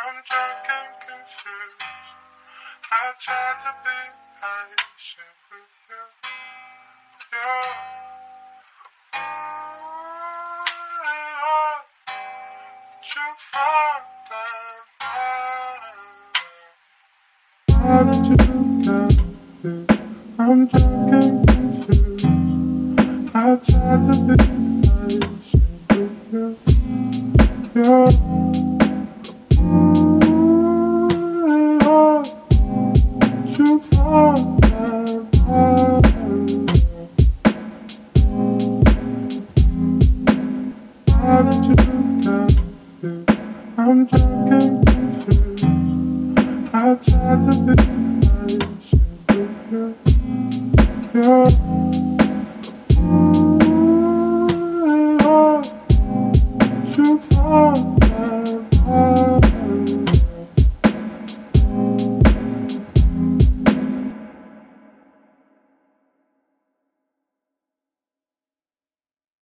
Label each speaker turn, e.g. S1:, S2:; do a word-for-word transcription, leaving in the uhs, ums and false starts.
S1: I'm drunk and confused. I tried to be patient with you. Yeah. Ooh, but you fucked up. How did you get here? I'm drunk and confused. I tried to be patient with you. Yeah. You fall apart. How did you get here? I'm drunk and confused. I tried to be patient with you. Yeah. You fall